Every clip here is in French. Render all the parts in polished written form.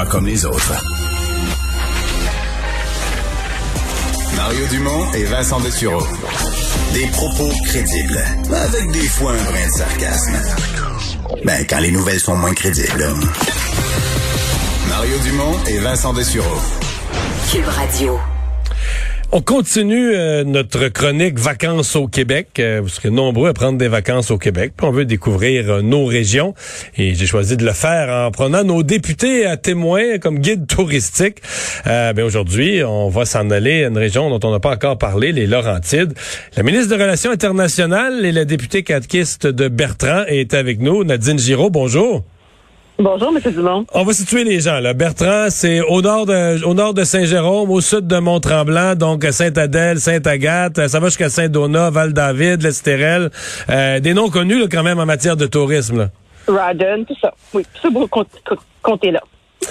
comme les autres. Mario Dumont et Vincent Dessureau. Des propos crédibles, avec des fois un brin de sarcasme. Ben, quand les nouvelles sont moins crédibles. Mario Dumont et Vincent Dessureau. Cube Radio. On continue notre chronique Vacances au Québec. Vous serez nombreux à prendre des vacances au Québec. Puis on veut découvrir nos régions. Et j'ai choisi de le faire en prenant nos députés à témoins comme guides touristiques. Aujourd'hui, on va s'en aller à une région dont on n'a pas encore parlé, les Laurentides. La ministre des Relations internationales et la députée catéchiste de Bertrand est avec nous. Nadine Giraud, bonjour. Bonjour, M. Dumont. On va situer les gens, là. Bertrand, c'est au nord de Saint-Jérôme, au sud de Mont-Tremblant, donc Sainte-Adèle, Sainte-Agathe, ça va jusqu'à Saint-Donat, Val-David, l'Estérel. Des noms connus, là, quand même, en matière de tourisme, là. Rawdon, tout ça. Oui, tout ça, vous comptez là.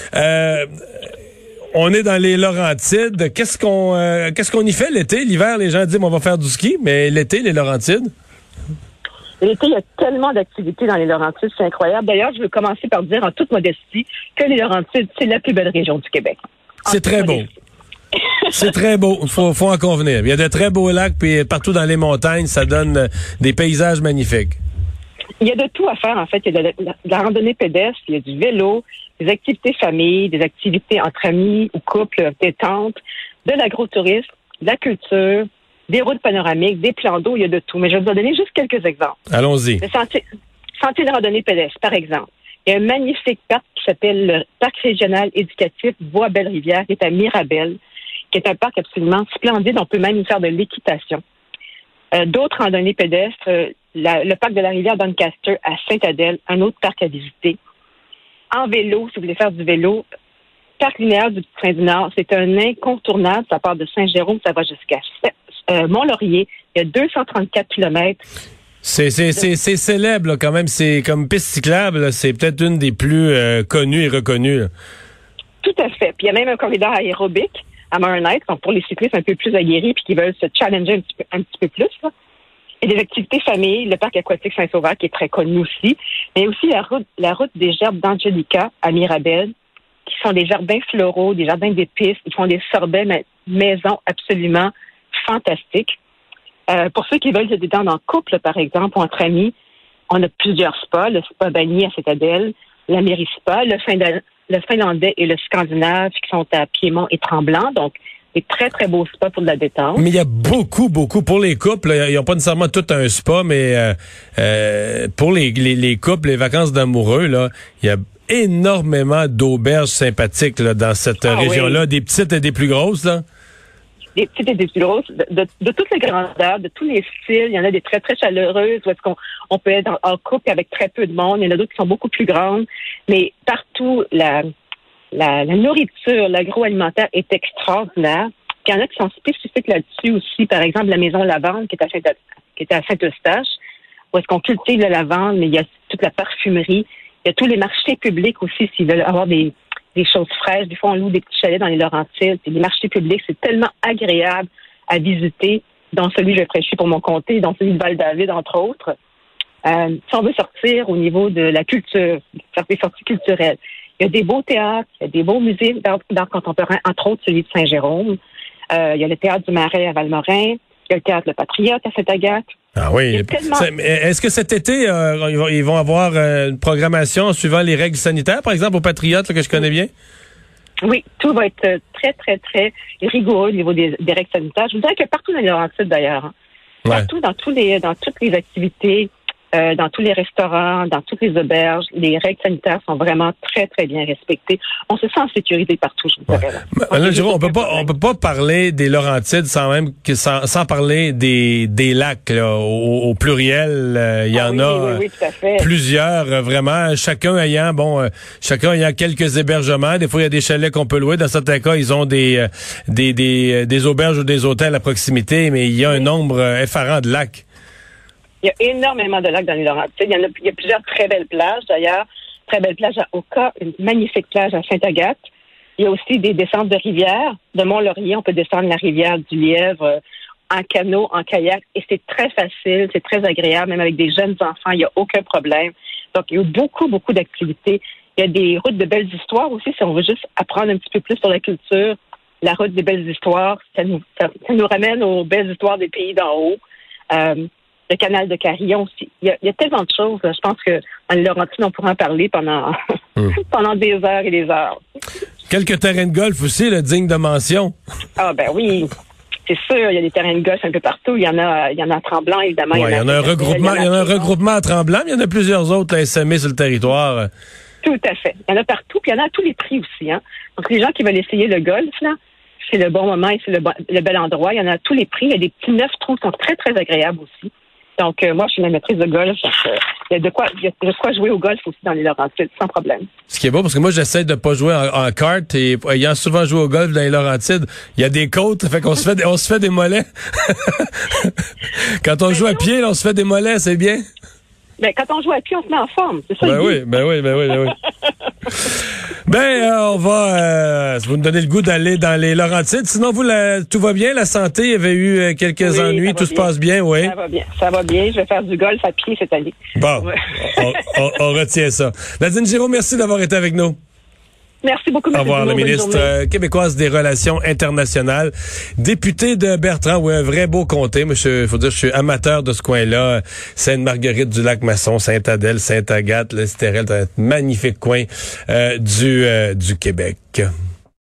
On est dans les Laurentides. Qu'est-ce qu'on y fait l'été? L'hiver, les gens disent, on va faire du ski, mais l'été, les Laurentides? L'été, il y a tellement d'activités dans les Laurentides, c'est incroyable. D'ailleurs, je veux commencer par dire en toute modestie que les Laurentides, c'est la plus belle région du Québec. C'est très beau. C'est très beau. Faut en convenir. Il y a de très beaux lacs, puis partout dans les montagnes, ça donne des paysages magnifiques. Il y a de tout à faire, en fait. Il y a de la randonnée pédestre, il y a du vélo, des activités famille, des activités entre amis ou couples, détente, de l'agrotourisme, de la culture, des routes panoramiques, des plans d'eau, il y a de tout. Mais je vais vous en donner juste quelques exemples. Allons-y. Le sentier de randonnée pédestre, par exemple. Il y a un magnifique parc qui s'appelle le Parc régional éducatif Bois-Belle-Rivière, qui est à Mirabel, qui est un parc absolument splendide. On peut même y faire de l'équitation. D'autres randonnées pédestres, le parc de la rivière Doncaster à Sainte-Adèle, un autre parc à visiter. En vélo, si vous voulez faire du vélo, Parc linéaire du Petit-Train-du-Nord, c'est un incontournable. Ça part de Saint-Jérôme, ça va jusqu'à Mont-Laurier. Il y a 234 kilomètres. C'est célèbre, là, quand même. C'est comme piste cyclable. Là, c'est peut-être une des plus connues et reconnues. Là. Tout à fait. Puis il y a même un corridor aérobique à Murray, pour les cyclistes un peu plus aguerris puis qui veulent se challenger un petit peu plus. Là. Et des activités famille, le parc aquatique Saint-Sauveur qui est très connu aussi. Mais aussi la route des gerbes d'Angelica à Mirabel, qui sont des jardins floraux, des jardins d'épices. Ils font des sorbets maison absolument fantastiques. Pour ceux qui veulent se détendre en couple, par exemple, ou entre amis, on a plusieurs spas. Le spa Bagny à Sainte-Adèle, la Mairie Spa, le finlandais et le scandinave qui sont à Piémont et Tremblant. Donc, des très, très beaux spas pour de la détente. Mais il y a beaucoup, pour les couples, ils n'ont pas nécessairement tout un spa, mais pour les couples, les vacances d'amoureux, là, il y a énormément d'auberges sympathiques là, dans cette région-là, oui. Des petites et des plus grosses, là. Des petites et des plus grosses, de toutes les grandeurs, de tous les styles. Il y en a des très, très chaleureuses où est-ce qu'on peut être en couple avec très peu de monde. Il y en a d'autres qui sont beaucoup plus grandes. Mais partout, la nourriture, l'agroalimentaire est extraordinaire. Il y en a qui sont spécifiques là-dessus aussi. Par exemple, la maison Lavande qui est à Saint-Eustache, où est-ce qu'on cultive la lavande, mais il y a toute la parfumerie. Il y a tous les marchés publics aussi, s'ils veulent avoir des choses fraîches. Des fois, on loue des petits chalets dans les Laurentides. Les marchés publics, c'est tellement agréable à visiter, dont celui que je fraîchis pour mon comté, dont celui de Val-David, entre autres. Si on veut sortir au niveau de la culture, faire des sorties culturelles, il y a des beaux théâtres, il y a des beaux musées d'art contemporain, entre autres celui de Saint-Jérôme. Il y a le théâtre du Marais à Valmorin. Il y a le théâtre Le Patriote à Sainte-Agathe. Ah oui. Est-ce que cet été, ils vont avoir une programmation suivant les règles sanitaires, par exemple, au Patriote, là, que je connais bien? Oui, tout va être très, très, très rigoureux au niveau des règles sanitaires. Je vous dirais que partout dans les Laurentides, d'ailleurs. Hein. Ouais. Partout, dans toutes les activités, dans tous les restaurants, dans toutes les auberges, les règles sanitaires sont vraiment très, très bien respectées. On se sent en sécurité partout, je vous dirais. Là, Jérôme, on peut pas parler des Laurentides sans parler des lacs, là, au pluriel. Il y en a tout à fait. Plusieurs, vraiment, chacun ayant quelques hébergements. Des fois, il y a des chalets qu'on peut louer. Dans certains cas, ils ont des auberges ou des hôtels à proximité, mais il y a un nombre effarant de lacs. Il y a énormément de lacs dans les Laurentides. Il y a plusieurs très belles plages, d'ailleurs. Très belle plage à Oka, une magnifique plage à Sainte-Agathe. Il y a aussi des descentes de rivières. De Mont-Laurier, on peut descendre la rivière du Lièvre en canot, en kayak. Et c'est très facile, c'est très agréable. Même avec des jeunes enfants, il n'y a aucun problème. Donc, il y a beaucoup, beaucoup d'activités. Il y a des routes de belles histoires aussi, si on veut juste apprendre un petit peu plus sur la culture. La route des belles histoires, ça nous ramène aux belles histoires des pays d'en haut. Le canal de Carillon aussi. Il y a tellement de choses. Je pense que en Laurentide, on pourra en parler pendant des heures et des heures. Quelques terrains de golf aussi, là, dignes de mention. Ah ben oui, c'est sûr. Il y a des terrains de golf un peu partout. Il y en a à Tremblant, évidemment. Ouais, il y en a un regroupement à Tremblant, mais il y en a plusieurs autres à SME sur le territoire. Tout à fait. Il y en a partout, puis il y en a à tous les prix aussi. Hein. Donc, les gens qui veulent essayer le golf, là, c'est le bon moment et c'est le bel endroit. Il y en a à tous les prix. Il y a des petits neufs, je trouve, qui sont très, très agréables aussi. Donc, moi, je suis une amatrice de golf. Donc, il y a de quoi jouer au golf aussi dans les Laurentides, sans problème. Ce qui est beau, parce que moi, j'essaie de pas jouer en kart et ayant souvent joué au golf dans les Laurentides, il y a des côtes, fait qu'on se fait des mollets. Quand on joue à pied, là, on se fait des mollets, c'est bien. Ben, quand on joue à pied, on se met en forme. C'est ça. Ben oui. On va, vous me donnez le goût d'aller dans les Laurentides. Sinon, tout va bien, la santé, il y avait eu quelques ennuis, tout se passe bien, oui. Ça va bien. Je vais faire du golf à pied cette année. Bon, on retient ça. Nadine Giraud, merci d'avoir été avec nous. Merci beaucoup, M. Au revoir, la ministre québécoise des Relations internationales. Députée de Bertrand, oui, un vrai beau comté. Moi, faut dire, je suis amateur de ce coin-là. Sainte-Marguerite-du-Lac-Masson, Sainte-Adèle, Sainte-Agathe, l'Estérel, un magnifique coin du Québec.